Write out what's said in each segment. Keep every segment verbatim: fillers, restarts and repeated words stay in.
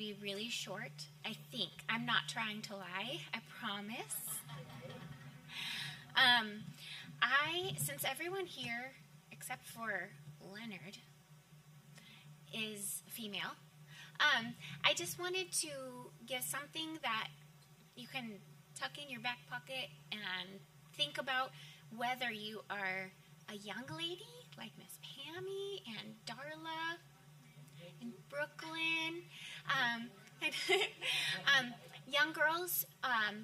be really short. I think. I'm not trying to lie. I promise. Um, I, since everyone here, except for Leonard, is female, um, I just wanted to give something that you can tuck in your back pocket and think about whether you are a young lady like Miss Pammy and Darla in Brooklyn, um, and, um, young girls, um,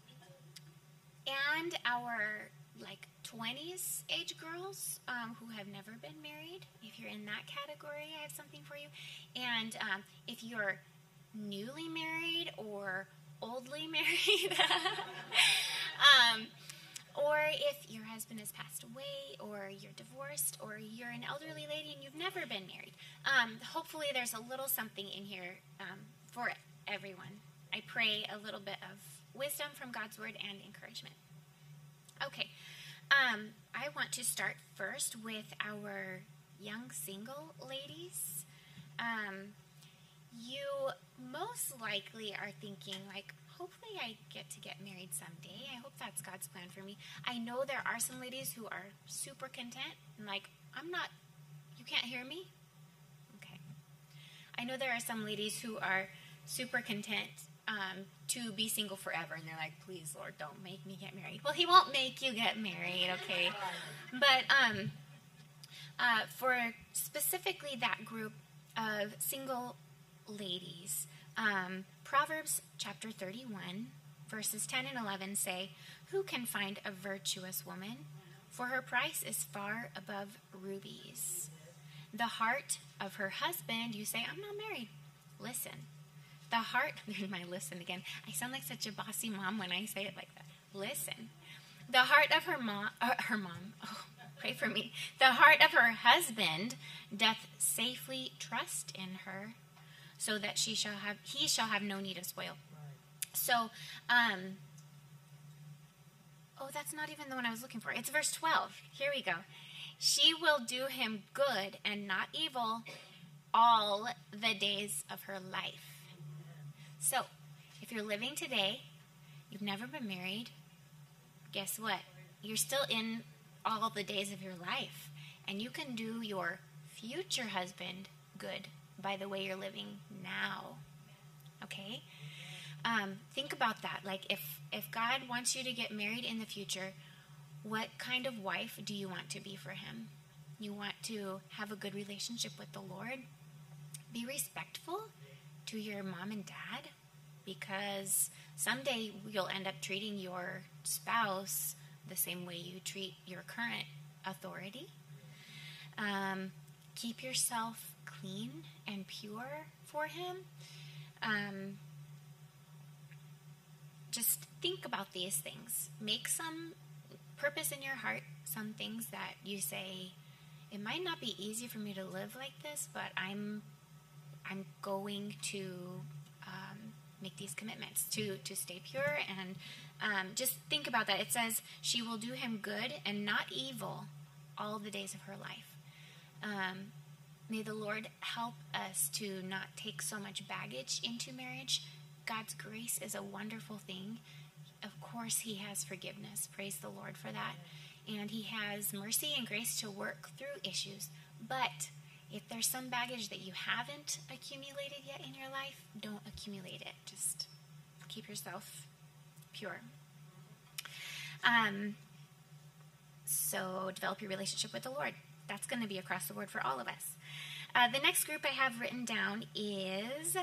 and our like twenties age girls um, who have never been married. If you're in that category, I have something for you. And um, if you're newly married or oldly married, um, or if your husband has passed away, or you're divorced, or you're an elderly lady and you've never been married. Um, hopefully there's a little something in here um, for everyone. I pray a little bit of wisdom from God's Word and encouragement. Okay, um, I want to start first with our young single ladies. Um, you most likely are thinking, like, hopefully I get to get married someday. I hope that's God's plan for me. I know there are some ladies who are super content and like, I'm not, you can't hear me? Okay. I know there are some ladies who are super content um, to be single forever, and they're like, please, Lord, don't make me get married. Well, he won't make you get married, okay? But um, uh, for specifically that group of single ladies, um, Proverbs chapter thirty-one, verses ten and eleven say, who can find a virtuous woman? For her price is far above rubies. The heart of her husband, you say, I'm not married. Listen. The heart, there's my listen again. I sound like such a bossy mom when I say it like that. Listen. The heart of her mom, uh, her mom, oh, pray for me. The heart of her husband doth safely trust in her, so that she shall have, he shall have no need of spoil. So, um, oh, that's not even the one I was looking for. It's verse twelve. Here we go. She will do him good and not evil all the days of her life. So, if you're living today, you've never been married, guess what? You're still in all the days of your life. And you can do your future husband good by the way you're living now. Okay? Um, think about that. Like, if, if God wants you to get married in the future, what kind of wife do you want to be for him? You want to have a good relationship with the Lord? Be respectful to your mom and dad, because someday you'll end up treating your spouse the same way you treat your current authority. Um, keep yourself clean and pure for him. Um, just think about these things. Make some purpose in your heart, some things that you say, it might not be easy for me to live like this, but I'm I'm going to um, make these commitments to, to stay pure, and um, just think about that. It says, she will do him good and not evil all the days of her life. Um, may the Lord help us to not take so much baggage into marriage. God's grace is a wonderful thing. Of course, he has forgiveness. Praise the Lord for that. And he has mercy and grace to work through issues. But if there's some baggage that you haven't accumulated yet in your life, don't accumulate it. Just keep yourself pure. Um, so develop your relationship with the Lord. That's going to be across the board for all of us. Uh, the next group I have written down is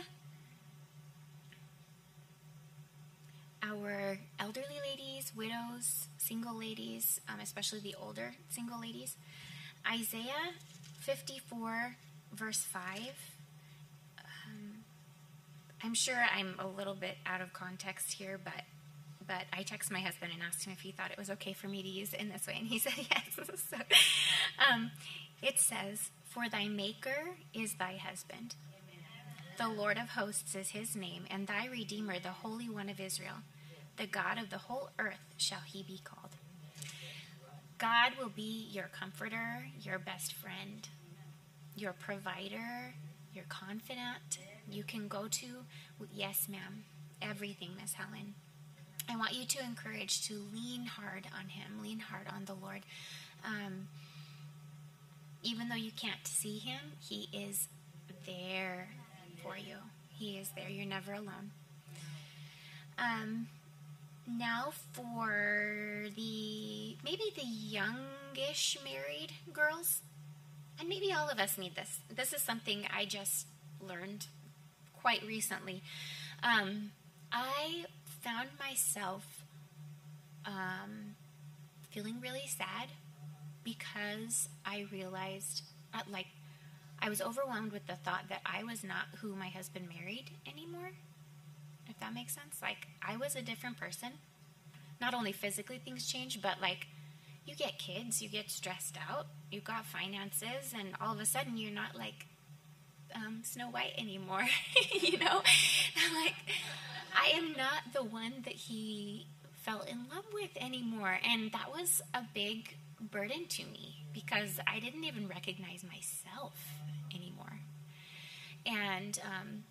our elderly ladies, widows, single ladies, um, especially the older single ladies. Isaiah fifty-four, verse five. Um, I'm sure I'm a little bit out of context here, but but I texted my husband and asked him if he thought it was okay for me to use it in this way, and he said yes. So, um, it says, "For thy Maker is thy husband. The Lord of hosts is his name, and thy Redeemer, the Holy One of Israel. The God of the whole earth shall he be called." God will be your comforter, your best friend, your provider, You're confident. You can go to, yes, ma'am, everything, Miss Helen. I want you to encourage to lean hard on him, lean hard on the Lord. Um, even though you can't see him, he is there for you. He is there. You're never alone. Um, now for the, maybe the youngish married girls, and maybe all of us need this. This is something I just learned quite recently. Um, I found myself um, feeling really sad because I realized, uh, like, I was overwhelmed with the thought that I was not who my husband married anymore, if that makes sense. Like, I was a different person. Not only physically things change, but, like, you get kids, you get stressed out, you've got finances, and all of a sudden you're not, like, um, Snow White anymore, you know? Like, I am not the one that he fell in love with anymore, and that was a big burden to me because I didn't even recognize myself anymore. And um,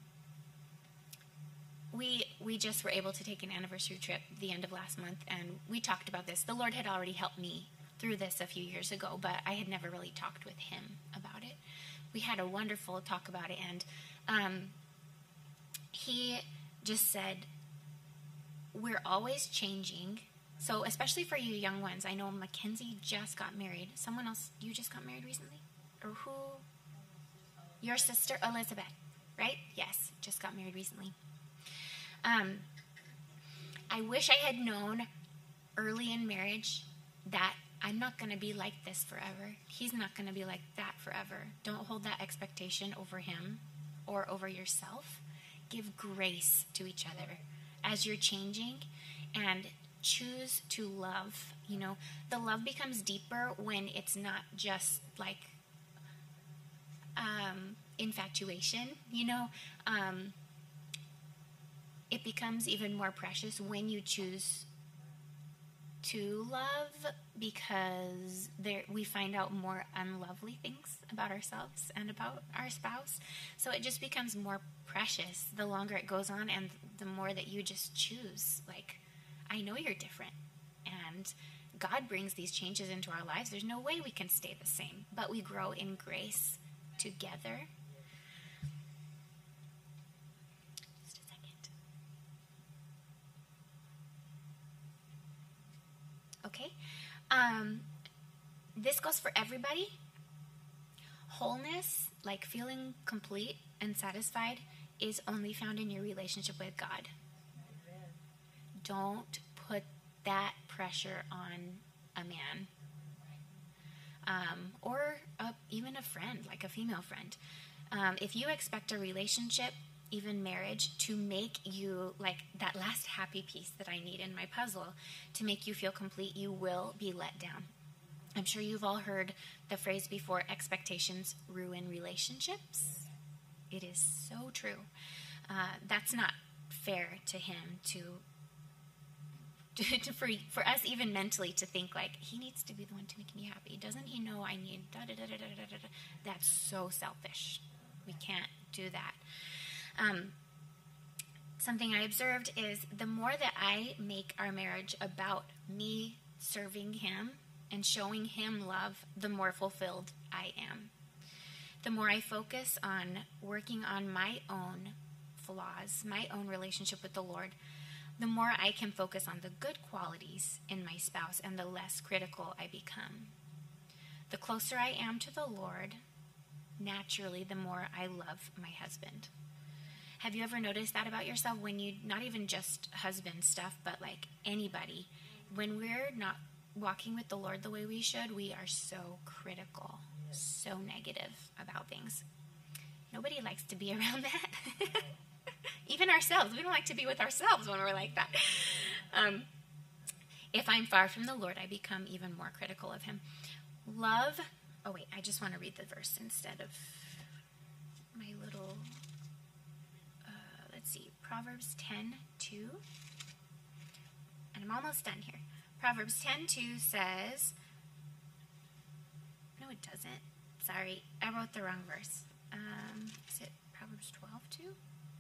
we we just were able to take an anniversary trip the end of last month, and we talked about this. The Lord had already helped me through this a few years ago, but I had never really talked with him about it. We had a wonderful talk about it, and um, he just said, we're always changing. So especially for you young ones, I know Mackenzie just got married. Someone else, you just got married recently? Or who? Your sister, Elizabeth, right? Yes, just got married recently. Um, I wish I had known early in marriage that I'm not going to be like this forever. He's not going to be like that forever. Don't hold that expectation over him or over yourself. Give grace to each other as you're changing, and choose to love. You know, the love becomes deeper when it's not just like um, infatuation, you know. Um, it becomes even more precious when you choose to love, because there we find out more unlovely things about ourselves and about our spouse. So it just becomes more precious the longer it goes on, and the more that you just choose, like, I know you're different, and God brings these changes into our lives. There's no way we can stay the same, but we grow in grace together. Just a second. Okay. Um, this goes for everybody. Wholeness, like feeling complete and satisfied, is only found in your relationship with God. Don't put that pressure on a man, um, or a, even a friend, like a female friend. Um, if you expect a relationship, even marriage, to make you like that last happy piece that I need in my puzzle to make you feel complete, you will be let down. I'm sure you've all heard the phrase before, expectations ruin relationships. It is so true. Uh, that's not fair to him to To, for for us even mentally to think like he needs to be the one to make me happy. Doesn't he know I need da da da da da da da? That's so selfish. We can't do that. Um, something I observed is the more that I make our marriage about me serving him and showing him love, the more fulfilled I am. The more I focus on working on my own flaws, my own relationship with the Lord, the more I can focus on the good qualities in my spouse, and the less critical I become. The closer I am to the Lord, naturally, the more I love my husband. Have you ever noticed that about yourself when you, not even just husband stuff, but like anybody, when we're not walking with the Lord the way we should, we are so critical, so negative about things. Nobody likes to be around that. Even ourselves. We don't like to be with ourselves when we're like that. Um, if I'm far from the Lord, I become even more critical of him. Love, oh wait, I just want to read the verse instead of my little, uh, let's see, Proverbs ten two. And I'm almost done here. Proverbs ten two says, no it doesn't. Sorry, I wrote the wrong verse. Um, is it Proverbs twelve too?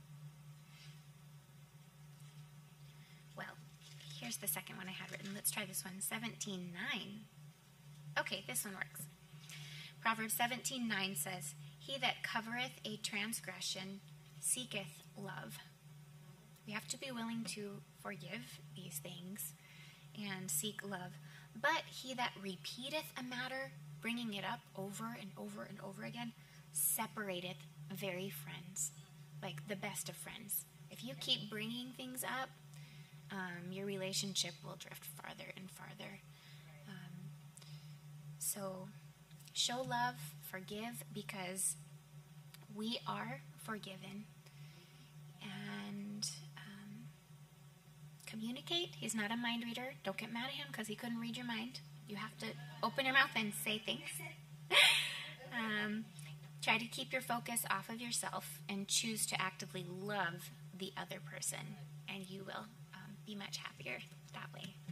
Well, here's the second one I had written. Let's try this one. seventeen nine. Okay, this one works. Proverbs seventeen nine says, "He that covereth a transgression seeketh love." We have to be willing to forgive these things and seek love. "But he that repeateth a matter, bringing it up over and over and over again, separateth very friends," like the best of friends. If you keep bringing things up, um, your relationship will drift farther and farther. Um, so show love, forgive, because we are forgiven. And um, communicate. He's not a mind reader. Don't get mad at him because he couldn't read your mind. You have to open your mouth and say things. um, try to keep your focus off of yourself and choose to actively love the other person, and you will um, be much happier that way.